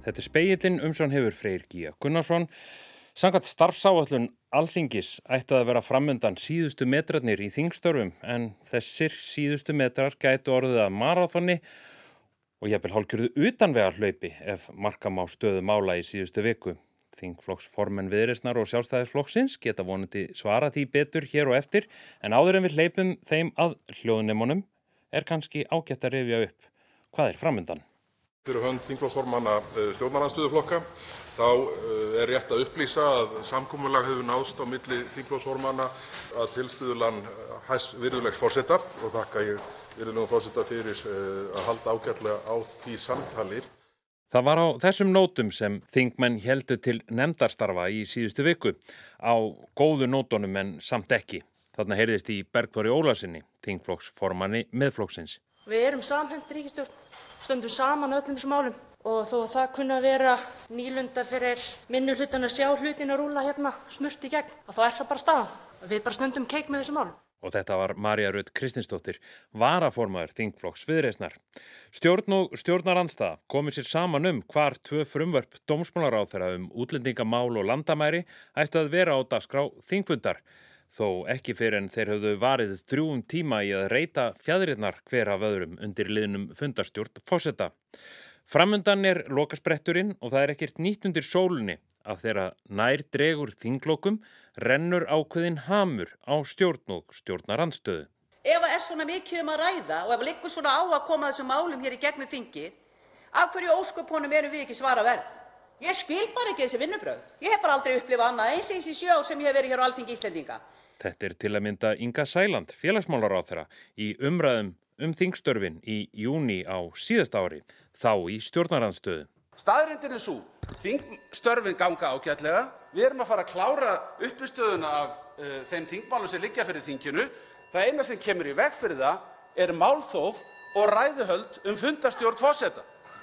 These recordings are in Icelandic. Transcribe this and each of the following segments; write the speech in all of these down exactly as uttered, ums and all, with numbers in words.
Þetta er Spegillinn, umsjón hefur Freyr Gígja Gunnarsson. Samkvæmt starfsáætlun Alþingis ættu að vera framundan síðustu metrarnir í þingstörfum, en þessir síðustu metrar gætu orðið að maraþoni og jafnvel hálfgerðu utanvegarhlaupi ef marka má stöðu mála í síðustu viku. Þingflokksformenn Viðreisnar og Sjálfstæðisflokksins geta vonandi svarað því betur hér og eftir, en áður en við hleypum þeim að hljóðnemunum er kannski ágætt að rifja upp hvað er framundan. Fyrir hönd þingflokksformanna stjórnarandstöðuflokka þá er rétt að upplýsa að samkomulag hefur náðst á milli þingflokksformanna að tilstuðlan hæstv. Virðulegs forseta og þakka ég virðulegum forseta fyrir að halda ágætlega á því samtali. Það var á þessum nótum sem þingmenn héldu til nefndarstarfa í síðustu viku, á góðu nótunum en samt ekki. Þarna heyrðist í Bergþóri Ólasyni, þingflokksformanni Miðflokksins. Við erum samhent ríkisstjórn, stöndum saman öllum þessum málum og þó að það kunna vera nýlunda fyrir minnihlutann að sjá hlutina rúlla hérna smurt í gegn, og þá er það bara staðan. Við bara stöndum keik með þessum málum. Og þetta var María Rut Kristinsdóttir, varaformaður þingflokks Viðreisnar. Stjórn og stjórnarandstaða komu sér saman um hvar tvö frumvörp dómsmálaráðherra um útlendingamál og landamæri ættu að vera á dagskrá þingfundar, þó ekki fyrir en þeir höfðu varið drjúgum tíma í að reyta fjaðrirnar hver af öðrum undir liðnum fundarstjórn forseta. Framundan er lokaspretturinn og það er ekkert nýtt undir sólinni að þeirra nær dregur þinglokum rennur ákveðin hamur á stjórn og stjórnarandstöðu. Ef það er svona mikið um að ræða og ef liggur svona á að koma þessum málum hér í gegnum þingið, af hverju ósköpunum erum við ekki svara verð? Ég skil bara ekki þessi vinnubrögð. Ég hef bara aldrei upplifað annað eins eins í sjö ár sem ég hef verið hér á Alþingi Íslendinga. Þetta er til að mynda Inga Sæland, félagsmálaráðherra, í umræðum um þingstörfin í júní á síðasta ári, þá í stjórnarandstöðu. Staðreyndin er sú, þingstörfin ganga ágætlega. Við erum að fara að klára uppistöðuna af uh, þeim þingmálum sem liggja fyrir þinginu. Það eina sem kemur í veg fyrir það er málþóf og ræðuhöld um fundarstjórn forseta.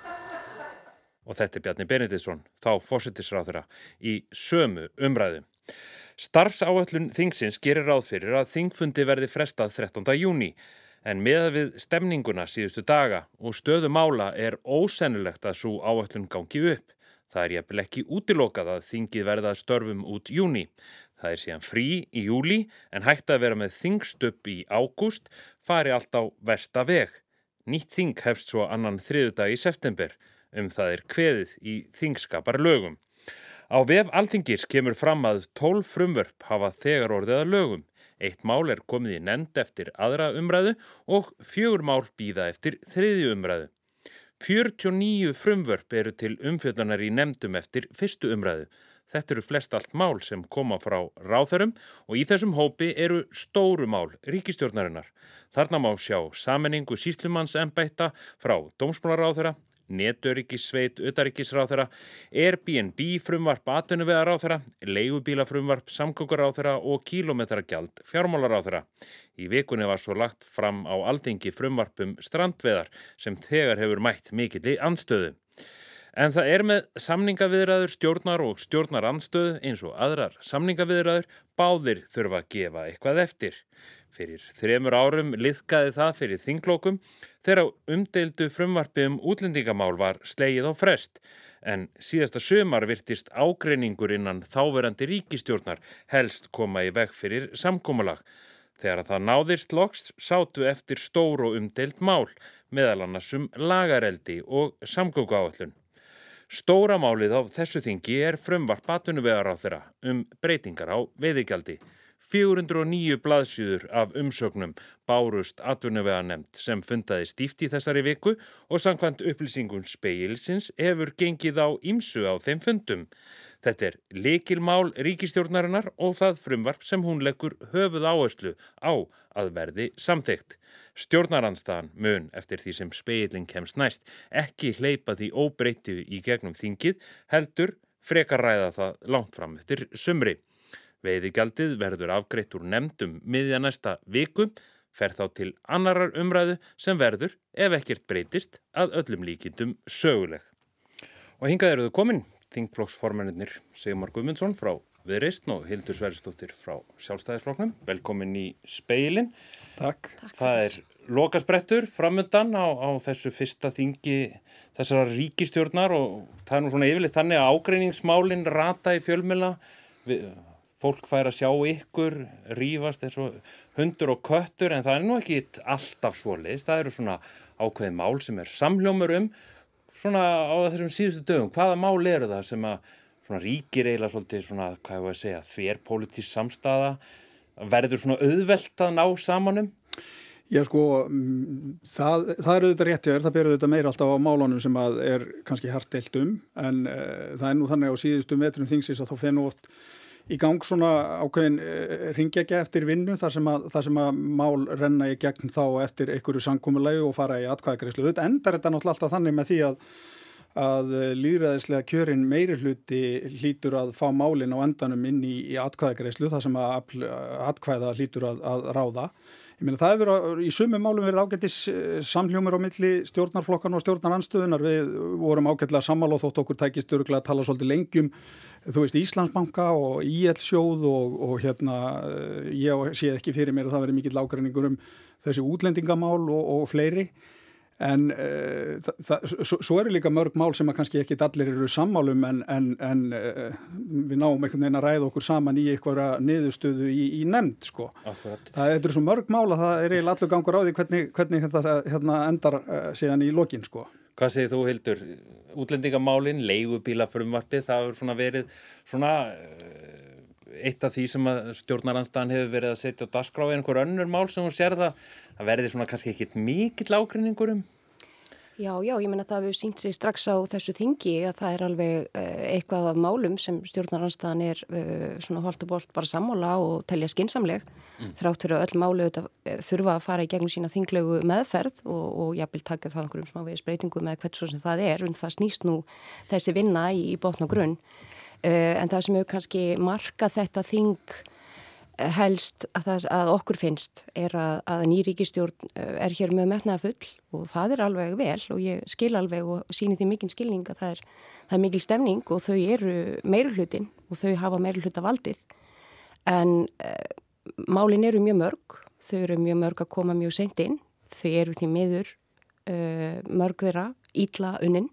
Og þetta er Bjarni Benediktsson, þá forsætisráðherra, í sömu umræðu. Starfsáætlun þingsins gerir ráð fyrir að þingfundi verði frestað þrettánda júní, en miðað við stemninguna síðustu daga og stöðu mála er ósennilegt að sú áætlun gangi upp. Það er jafnvel ekki útilokað að þingið verði að störfum út júní. Það er síðan frí í júlí en hægt að vera með þingstubb í ágúst fari allt á versta veg. Nýtt þing hefst svo annan þriðjudag í september. Um það er kveðið í þingskaparlögum. Á vef Alþingis kemur fram að tólf frumvörp hafa þegar orðið að lögum. Eitt mál er komið í nefnd eftir aðra umræðu og fjögur mál bíða eftir þriðju umræðu. fjörutíu og níu frumvörp eru til umfjöllunar í nefndum eftir fyrstu umræðu. Þetta eru flest allt mál sem koma frá ráðherrum og í þessum hópi eru stóru mál ríkisstjórnarinnar. Þarna má sjá sameiningu sýslumannsembætta frá dómsmálaráðherra, netöryggissveit utanríkisráðherra, Airbnb frumvarp atvinnuvegaráðherra, leigubílafrumvarp samgönguráðherra og kílómetragjald fjármálaráðherra. Í vikunni var svo lagt fram á Alþingi frumvarp um strandveðar sem þegar hefur mætt mikilli andstöðu. En það er með samningaviðræður stjórnar og stjórnarandstöðu eins og aðrar samningaviðræður, báðir þurfa að gefa eitthvað eftir. Fyrir þremur árum liðkaði það fyrir þinglokum þegar umdeildu frumvarpi um útlendingamál var slegið á frest, en síðasta sumar virtist ágreiningur innan þáverandi ríkisstjórnar helst koma í veg fyrir samkomulag. Þegar það náðist loks sátu eftir stór og umdeild mál, meðal annars um lagareldi og samgönguáætlun. Stóra málið á þessu þingi er frumvarp atvinnuvegaráðherra um breytingar á veiðigjaldi. fjögur hundruð og níu blaðsíður af umsögnum bárust atvinnuveganefnd sem fundaði stíft í þessari viku og samkvæmt upplýsingum Spegilsins hefur gengið á ýmsu á þeim fundum. Þetta er lykilmál ríkisstjórnarinnar og það frumvarp sem hún leggur höfuð áherslu á að verði samþykkt. Stjórnarandstaðan mun, eftir því sem Spegillinn kemst næst, ekki hleypa því óbreyttu í gegnum þingið, heldur frekar ræða það langt fram eftir sumri. Veiðigjaldið verður afgreitt úr nefndum miðja næsta viku, fer þá til annarar umræðu sem verður, ef ekkert breytist, að öllum líkindum söguleg. Og hingað eru þau komin, þingflokksformennirnir Sigmar Guðmundsson frá Viðreisn og Hildur Sverrisdóttir frá Sjálfstæðisflokknum. Velkomin í Spegillinn. Takk. Takk Það er lokasprettur framundan á, á þessu fyrsta þingi þessara ríkisstjórnar og það er nú svona yfirleitt þannig að ágreiningsmálin rata í fjölmiðla. Við, fólk fær að sjá ykkur rífast eins og hundur og köttur en það er nú ekki alltaf svoleiðis. Það eru svona ákveðin mál sem er samhljómur um svona á þessum síðustu dögum. Hvaða mál eru það sem að svona ríkir eiginlega svolítið svona, hvað ég var að segja, þverpólitísk samstaða verður svona auðvelt að ná samanum? Já sko, það, það er auðvitað rétt hjá þér, það ber auðvitað meira alltaf á málunum sem að er kannski hart deilt um, en uh, það er nú þannig á síðustu metrum þingsins að þá fer nú oft í gang svona ákveðin uh, hringekja eftir vinnu þar sem, að, þar sem að mál renna í gegn þá eftir einhverju samkomulagi og fara í atkvæðagreiðslu. Þetta endar þetta náttúrulega alltaf þannig með því að að lýðræðislega kjörin meirihluti hlýtur að fá málin á endanum inn í, í atkvæðagreiðslu þar sem að atkvæða hlýtur að, að ráða. Ég meina það hefur í sumum málum verið ágætis samhljómur á milli stjórnarflokkan og stjórnarandstöðunar. Við vorum ágætlega sammála og þótt okkur tækist örugglega að tala svolítið lengjum, þú veist, Íslandsbanka og í el-sjóð og, og hérna, ég sé ekki fyrir mér að það verið mikill ágreiningur um þessi útlendingamál og, og fleiri. En uh, það, það, svo, svo eru líka mörg mál sem að kannski ekki allir eru sammálum en, en, en uh, við náum einhvern veginn að ræða okkur saman í einhverja niðurstöðu í, í nefnd sko. Akkurat. Það er svo mörg mál að það er eiginlega allur gangur á því hvernig, hvernig þetta hérna, endar uh, síðan í lokin sko. Hvað segir þú, Hildur? Útlendingamálin, leigubílafrumvarpið, það hefur svona verið svona uh, eitt af því sem að stjórnarandstaðan hefur verið að setja á dagskrá einhver önnur mál sem hún sér það að verði svona kannski ekkit mikill ágreiningur um? Já, já, ég menna að það hefur sýnt sig strax á þessu þingi að það er alveg uh, eitthvað af málum sem stjórnarandstaðan er uh, svona holt og bolt bara sammála og telja skynsamleg mm. þrátt fyrir að öll máli uh, þurfa að fara í gegnum sína þinglegu meðferð og, og jafnvel taka það einhverjum smávegis breytingu með hvert svo sem það er en það snýst nú þessi vinna í, í botn og grunn. Uh, en það sem hefur kannski markað þetta þing uh, helst að, það, að okkur finnst er að, að ný ríkisstjórn uh, er hér með metnaðarfull og það er alveg vel og ég skil alveg og sýni því mikinn skilning að það er, það er mikil stemning og þau eru meirihlutin og þau hafa meirihluta valdið en uh, málin eru mjög mörg, þau eru mjög mörg að koma mjög seint inn, þau eru því miður uh, mörg þeirra illa unnin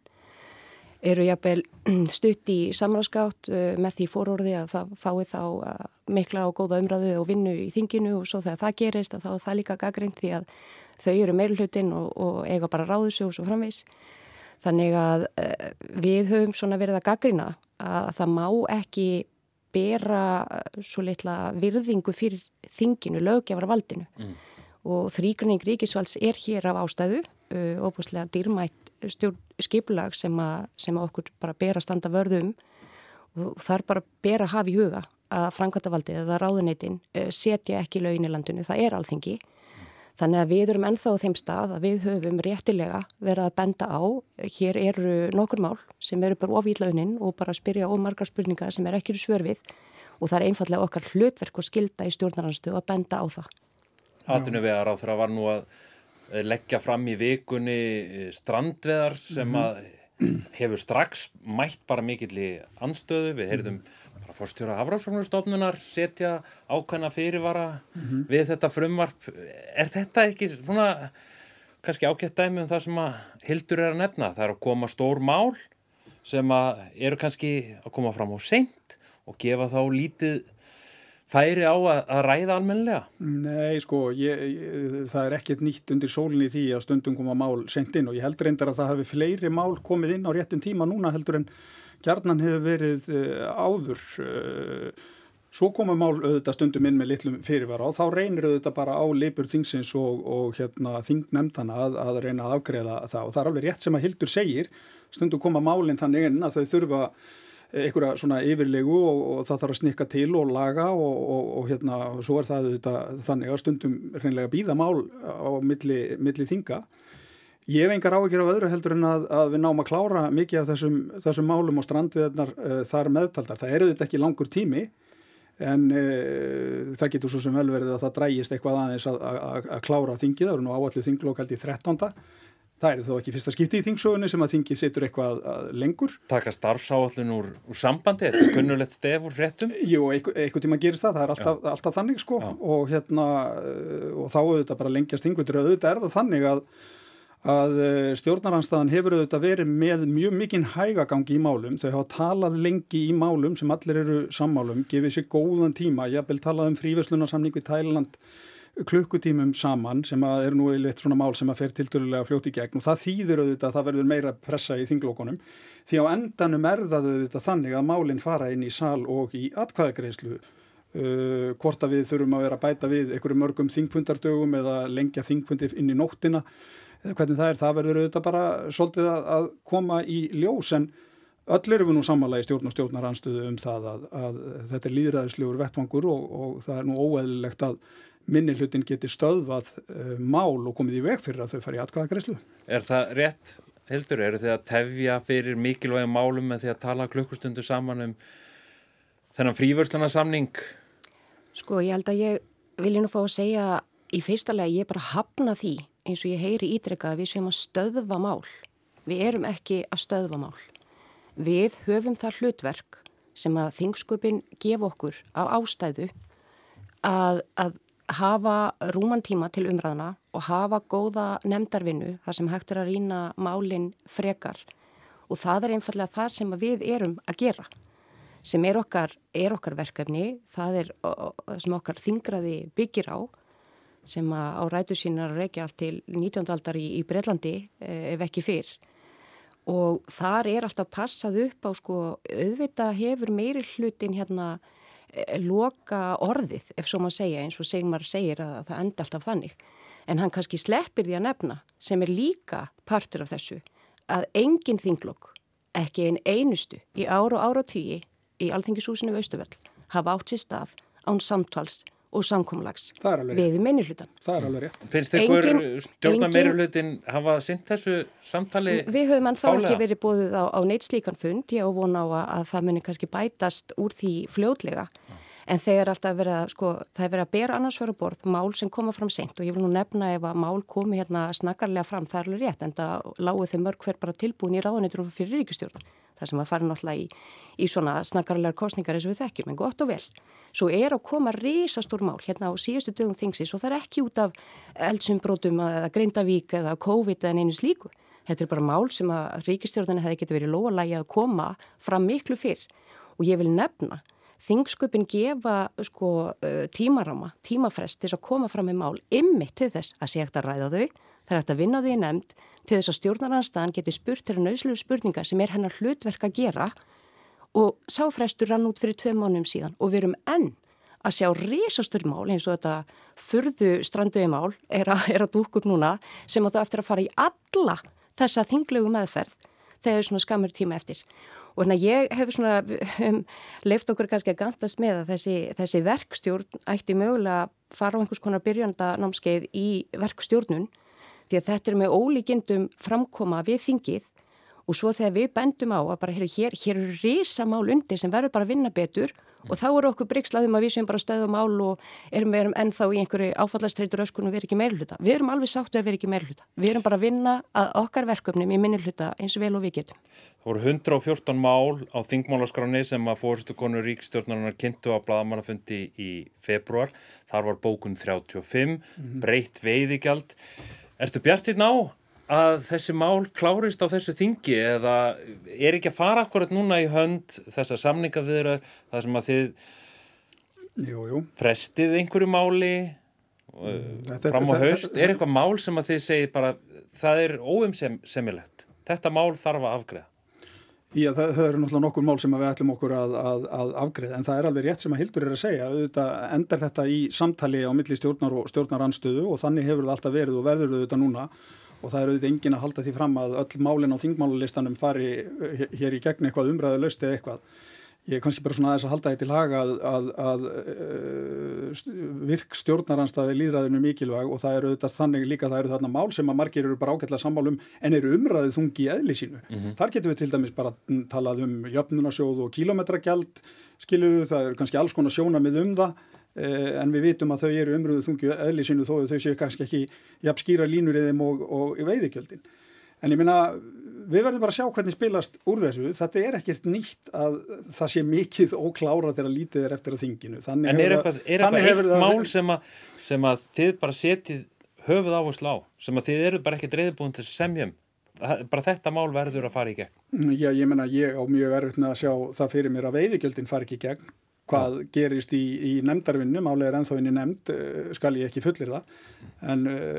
eru jafnvel stutt í samráðsgátt uh, með því fororði að það fái þá uh, mikla og góða umræðu og vinnu í þinginu og svo þegar það gerist að þá er það líka gagnrýnt því að þau eru meirihlutin og, og eiga bara ráðsjó og svo framvegis. Þannig að uh, við höfum svona verið að gagnrýna að það má ekki bera svo litla virðingu fyrir þinginu, löggjafarvaldinu mm. og þrígreining ríkisvalds er hér af ástæðu, uh, óbúslega dýrmætt stjórn skipulag sem að, sem að okkur bara ber að standa vörðum og þar bara ber að hafa í huga að framkvæmdavaldið eða ráðuneytin setja ekki lögin í landinu, það er alþingi. Þannig að við erum ennþá á þeim stað að við höfum réttilega verið að benda á, hér eru nokkur mál sem eru bara ofíðlaunin og bara spyrja of margar spurningar sem er ekki svör við og það er einfallega okkar hlutverk og skylda í stjórnarandstöðu að benda á það. Atvinnuvegaráðherra var nú að leggja fram í vikunni strandveðar sem að hefur strax mætt bara mikilli andstöðu. Við heyrðum bara forstjóra Hafrannsóknastofnunar setja ákveðna fyrirvara mm-hmm. við þetta frumvarp. Er þetta ekki svona kannski ágætt dæmi um það sem að Hildur er að nefna? Það er að koma stór mál sem að eru kannski að koma fram á seint og gefa þá lítið færi á að, að ræða almennilega? Nei, sko, ég, ég, það er ekkert nýtt undir sólinni því að stundum koma mál seint inn og ég heldur reyndar að það hafi fleiri mál komið inn á réttum tíma núna heldur en gjarnan hefur verið uh, áður. Uh, svo koma mál auðvitað stundum inn með litlum fyrirvara og þá reynir auðvitað bara á lipur þingsins og, og hérna, þingnefndana að, að reyna að afgreiða það og það er alveg rétt sem að Hildur segir, stundum koma málinn þannig inn að þau þurfa einhverja svona yfirlegu og, og það þarf að snikka til og laga og, og, og hérna, svo er það þetta, þannig að stundum hreinlega bíða mál á milli, milli þinga. Ég hef engar áhyggjur af öðru heldur en að, að við náum að klára mikið af þessum, þessum málum og strandveiðarnar uh, þar meðtaldar. Það eru þetta ekki langur tími en uh, það getur svo sem vel verið að það drægist eitthvað aðeins að, að, að klára þingið. Það eru nú áallu þinglok held í þrettánda Það er þó ekki fyrsta skipti í þingsögunni sem að þingið situr eitthvað lengur. Taka starfsáætlun úr, úr sambandi, þetta er kunnulegt stef úr fréttum? Jú, einhvern tíma gerist það, það er alltaf, alltaf þannig sko og, hérna, og þá auðvitað bara lengjast þingfundir og auðvitað er það þannig að, að stjórnarandstaðan hefur auðvitað verið með mjög mikinn hægagang í málum. Þau hafa talað lengi í málum sem allir eru sammálum, gefið sér góðan tíma, jafnvel talað um fríverslunarsamning við Tæland klukkutímum saman sem að er nú eitt svona mál sem að fer tiltölulega fljótt í gegn og það þýðir auðvitað að það verður meira pressa í þinglókunum því á endanum er það auðvitað þannig að málin fara inn í sal og í atkvæðagreiðslu uh, hvort að við þurfum að vera að bæta við einhverjum mörgum þingfundardögum eða lengja þingfundi inn í nóttina eða hvernig það er, það verður auðvitað bara svolítið að, að koma í ljós en öll erum við nú sammála í stjórn og stjórnarandstöðu um það að, að þetta er lýðræðislegur vettvangur og, og það er nú óeðlilegt að minni hlutin geti stöðvað uh, mál og komið í veg fyrir að þau fari í atkvæðagreiðslu. Er það rétt, Hildur? Eru þið að tefja fyrir mikilvægum málum með því að tala klukkustundu saman um þennan fríverslunarsamning? Sko, ég held að ég vilja nú fá að segja í fyrsta lagi ég bara hafna því eins og ég heyri ítrekað að við séum að stöðva mál. Við erum ekki að stöðva mál. Við höfum það hlutverk sem að þingsköpin gefa okkur af ástæðu að, að hafa rúman tíma til umræðuna og hafa góða nefndarvinnu þar sem hægt er að rýna málin frekar og það er einfallega það sem við erum að gera sem er okkar, er okkar verkefni, það er sem okkar þingraði byggir á sem að á rætur sínar að rekja allt til nítjándu aldar í, í Bretlandi ef ekki fyrr og þar er alltaf passað upp á sko auðvitað hefur meiri hlutin hérna loka orðið, ef svo maður segja, eins og Sigmar segir að það enda alltaf þannig. En hann kannski sleppir því að nefna, sem er líka partur af þessu, að engin þinglokk, ekki ein einustu í ár og áratugi í Alþingishúsinu við Austurvöll, hafa átt sér stað án samtals og samkomulags við minnihlutan. Það er alveg rétt. Finnst ykkur stjórnar meirihlutin hafa sinnt þessu samtali fálega? Við höfum hann þá ekki verið boðið á, á neitt slíkan fund, ég á von á að, að það muni kannski bætast úr því fljótlega. En þegar alltaf verið að, sko, það er verið að bera annars vegar á borð mál sem koma fram seint og ég vil nú nefna ef að mál komi hérna snakkarlega fram, það er alveg rétt, en það lágu þeim mörg hver bara tilbúin í ráðuneytur fyrir ríkisstjórn. Það sem að fara náttúrulega í, í svona snakkarlegar kosningar eins og við þekkjum, en gott og vel. Svo er að koma risastór mál hérna á síðustu dögum þingsins og það er ekki út af eldsumbrotum eða Grindavík eða COVID eða neinu slíku. Þetta er bara mál sem að ríkisstjórnin hefði getið verið lóalagi að koma fram miklu fyrr og ég vil nefna þingsköpin gefa sko tímarama, tímafrest til þess að koma fram með mál einmitt til þess að sé hægt að ræða þau, það er hægt að vinna þau í nefnd til þess að stjórnarandstaðan geti spurt þeirra nauðsynlegu spurningar sem er hennar hlutverk að gera og sá frestur rann út fyrir tveim mánuðum síðan og við erum enn að sjá risastór mál eins og þetta furðu stranduði mál er að, er að dúkka upp núna sem að það eftir að fara í alla þessa þinglegu meðferð þegar er svona skammur tíma eftir. Og hérna ég hef svona um, leift okkur kannski að gantast með að þessi, þessi verkstjórn ætti mögulega að fara á einhvers konar byrjanda námskeið í verkstjórnun því að þetta er með ólíkindum framkoma við þingið og svo þegar við bendum á að bara hér, hér, hér eru risamál undir sem verður bara að vinna betur mm. og þá eru okkur brygslaðum að við séum bara stöðu mál og erum, erum ennþá í einhverju áfallastreitur öskun og við erum ekki meirihluta. Við erum alveg sáttu að við erum ekki meirihluta. Við erum bara að vinna að okkar verkefnum í minnihluta eins vel og við getum. Það voru hundrað og fjórtán mál á þingmálaskráni sem að forystukonur ríkisstjórnarinnar kynntu á blaðamannafundi í febrúar. Þar var bókun þrjátíu og fimm, mm. breytt veiðigjald. Ertu bjartsýnn á að þessi mál klárist á þessu þingi eða er ekki að fara akkurat núna í hönd þessa samningaviðrar þar sem að þið jú, jú. frestið einhverju máli mm, fram á haust? Er eitthvað mál sem að þið segir bara það er óumsemilegt? Þetta mál þarf að afgreiða? Já, það, það eru náttúrulega nokkur mál sem við ætlum okkur að, að, að afgreiða en það er alveg rétt sem að Hildur er að segja. Auðvitað endar þetta í samtali á milli stjórnar og stjórnarandstöðu og þannig hefur það alltaf verið og verður auðvitað núna. Og það er auðvitað enginn að halda því fram að öll málin á þingmálalistanum fari hér í gegn eitthvað umræðulaust eða eitthvað. Ég er kannski bara svona aðeins að halda því til haga að, að, að, að virk stjórnarandstöðu lýðræðinu mikilvæg og það eru auðvitað þannig líka það eru þarna mál sem að margir eru bara ágætlega sammálum en eru umræðið þungi í eðli sínu. Mm-hmm. Þar getum við til dæmis bara talað um jöfnunarsjóð og kílómetragjald, skilur það eru kannski alls konar sjónarmið um það. En við vitum að þau eru umröðu þungi eðli sínu þó að þau séu kannski ekki jafn skýra línur í þeim og, og í veiðigjöldin. En ég meina, við verðum bara að sjá hvernig spilast úr þessu. Þetta er ekkert nýtt að það sé mikið óklárað þegar lítið er eftir að þinginu. Þannig en er eitthvað, er eitthvað eitt það... mál sem að, sem að þið bara setið höfuð áherslu á, sem að þið eru bara ekki reiðubúin til semjum? Bara þetta mál verður að fara í gegn? Já, ég meina, ég á mjög erfitt með að sjá það fyrir mér að veiðigjöldin fari ekki í gegn. Hvað ja. gerist í, í nefndarvinnu, málið er ennþá inn í nefnd, skal ég ekki fullir það. En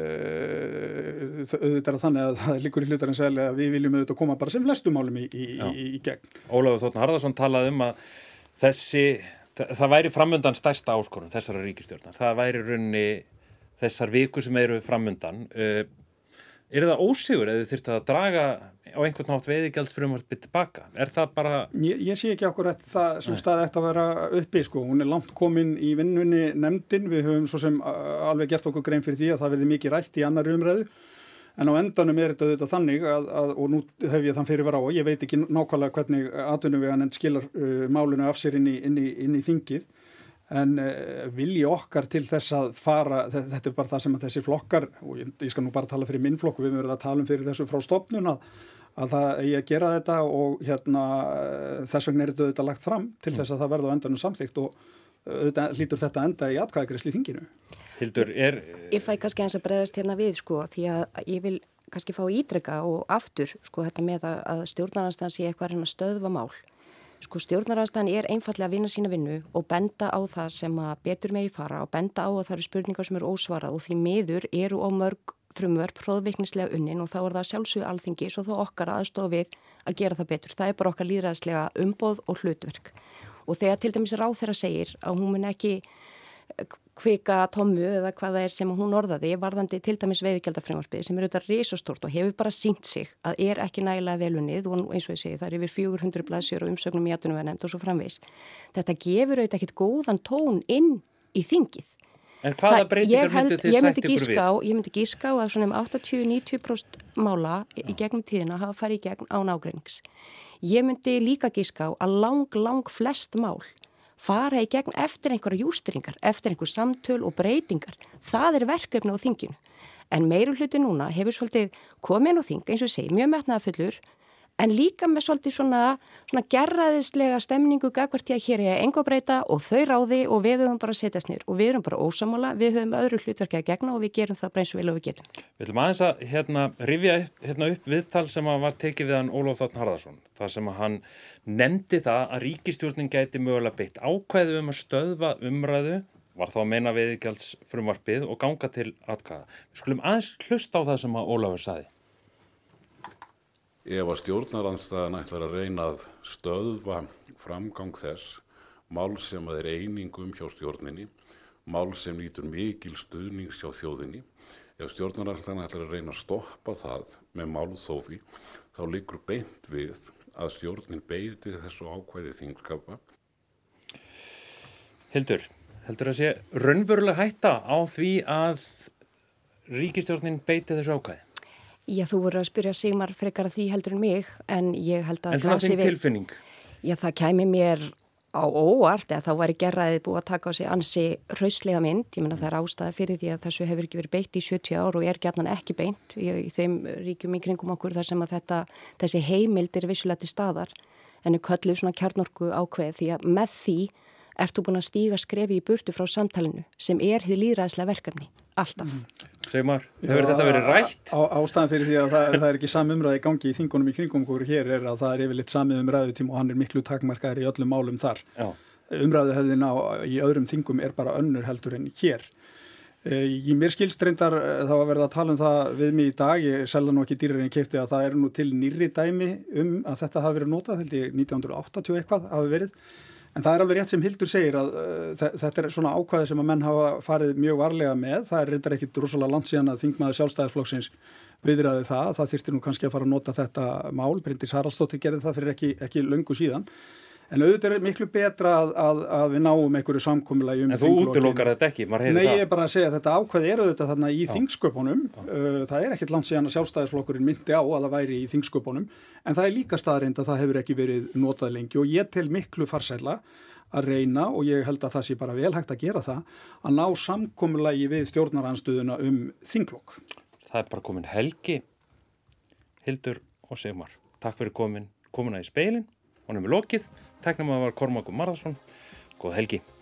uh, auðvitað er þannig að það liggur í hlutarins eðli að við viljum auðvitað koma bara sem flestum málum í, í, í, í gegn. Ólafur Þ. Harðarson talaði um að þessi, það, það væri framundan stærsta áskorun þessara ríkisstjórnar. Það væri runni þessar vikur sem eru framundan. Uh, er það ósigur eða þið þyrftu að draga á einhvern nátt veiðigjaldsfrumvarpið tilbaka? Er það bara... Ég, ég sé ekki okkur eftir það sem staði eftir að vera uppi, sko. Hún er langt komin í vinnunni nefndin. Við höfum svo sem alveg gert okkur grein fyrir því að það verði mikið rætt í annarri umræðu. En á endanum er þetta auðvitað þannig að, að og nú hef ég þann fyrir vera á og ég veit ekki nákvæmlega hvernig atvinnuveganefnd skilar uh, málinu af sér inn í, inn í, inn í þingið. En uh, vilji okkar til þess að fara, þetta er bara það sem að þessi flokkar, og ég, ég skal nú bara tala fyrir minn flokk, við verðum að tala um fyrir þessu frá stofnun að, að það eigi að gera þetta og hérna þess vegna er þetta auðvitað lagt fram til þess að það verði á endanum samþykkt og auðvitað hlýtur þetta enda í atkvæðagreiðslu í þinginu. Hildur, er... Ég fæ kannski eins að bregðast hérna við, sko, því að ég vil kannski fá ítreka og aftur, sko, þetta með að, að stjórnarandstaðan sé eitthvað að stöðva mál. Sko, stjórnarandstaðan er einfallega að vinna sína vinnu og benda á það sem að betur megi fara og benda á að það eru spurningar sem eru ósvarað og því miður eru á mörg frumvörp hróðviknislega unnin og þá er það sjálfsögðu Alþingis og þá okkar aðstofa við að gera það betur. Það er bara okkar lýðræðislega umboð og hlutverk. Og þegar til dæmis ráðherra segir að hún mun ekki kvika tommu eða hvað það er sem hún orðaði varðandi til dæmis veiðigjaldafrumvarpið sem er auðvitað risastórt og hefur bara sýnt sig að er ekki nægilega velunnið og eins og ég segi það er yfir fjögur hundruð blaðsíður og umsögnum í atvinnuveganefnd og svo framvegis. Þetta gefur auðvitað ekkit góðan tón inn í þingið. En hvaða breytingar myndu þið sætt ykkur við? Á, ég myndi gíska á að svona um áttatíu til níutíu prósent mála í gegnum tíðina hafa farið í gegn án ágreinings. Ég myndi líka gíska á að lang, lang flest mál fara í gegn eftir einhverja jústringar, eftir einhver samtöl og breytingar. Það er verkefni á þinginu. En meirihluti núna hefur svolítið komið inn á þing, eins og segi, mjög metnaðarfullur, en líka með svolítið svona, svona gerraðislega stemningu gagvart því að hér er engu að breyta og þau ráði og við höfum bara að setjast niður og við erum bara ósamála, við höfum öðru hlutverki að gegna og við gerum það bara eins og vel og við getum. Við ætlum aðeins að hérna, rifja hérna, upp viðtal sem var tekið við hann Ólaf Þ. Harðarson, þar sem að hann nefndi það að ríkisstjórnin gæti mögulega beitt ákvæði um að stöðva umræðu, var þá að meina veiðigjaldsfrumvarpið og ganga til atkvæða. Við skulum aðeins hlusta á það sem að Ólafur sagði. Ef að stjórnarandstaðan ætlar að reyna að stöðva framgang þess, mál sem að er einingum hjá stjórninni, mál sem nýtur mikil stuðnings hjá þjóðinni, ef stjórnarandstaðan ætlar að reyna að stoppa það með málþófi, þá liggur beint við að stjórnin beiti þessu ákvæði þingskapa. Hildur, heldur að sé raunveruleg hætta á því að ríkisstjórnin beiti þessu ákvæði? Já, þú voru að spyrja Sigmar frekar að því heldur en mig, en ég held að... En svona þinn tilfinning? Já, það kæmi mér á óvart, eða þá væri gerraðið búið að taka á sig ansi hraustlega mynd. Ég meina það er ástæða fyrir því að þessu hefur ekki verið beitt í sjötíu ár og er gjarnan ekki beint í, í þeim ríkjum í kringum okkur þar sem að þetta, þessi heimild er vissulega til staðar, en er kölluð svona kjarnorku ákveð því að með því ertu búin að stíga skrefi í burtu frá samtalinu sem er hið lýðræðislega verkefni, alltaf. Mm. Sigmar, hefur þetta verið rætt? Á, ástæðan fyrir því að það, það er ekki sami umræði í gangi í þingunum í kringum okkur hér er að það er yfirleitt sami umræðutíma og hann er miklu takmarkaður í öllum málum þar. Já. Umræðuhefðin á í öðrum þingum er bara önnur heldur en hér. Í mér skilst reyndar þá að verða að tala um það við mig í dag, ég selða nú ekki dýrarinn keypti að það er nú til nýrri dæmi um að þetta hafi verið notað, held ég nítján hundruð áttatíu eitthvað hafi verið. En það er alveg rétt sem Hildur segir að uh, þetta er svona ákvæði sem að menn hafa farið mjög varlega með. Það er reyndar ekkit rosalega langt síðan að þingmaður Sjálfstæðisflokksins viðraði það. Það þyrfti nú kannski að fara að nota þetta mál. Bryndís Haraldsdóttir gerði það fyrir ekki, ekki löngu síðan. En auðvitað er miklu betra að, að, að við náum einhverju samkomulagi um þinglokin. En þú útilokar þetta ekki, maður heyrir það. Nei, ég er bara að segja að þetta ákvæði er auðvitað þarna í þingsköpunum. Það er ekkit langt síðan að Sjálfstæðisflokkurinn myndi á að það væri í þingsköpunum. En það er líka staðreynd að það hefur ekki verið notað lengi og ég tel miklu farsælla að reyna og ég held að það sé bara vel hægt að gera það að ná samkomulagi við stjórnarandstöðuna um þinglok. Það er bara komin helgi. Hildur og Sigmar. Takk fyrir komin, komuna í speilin. Honum er lokið. Tæknamaður var Kormákur Marðarsson. Góð helgi.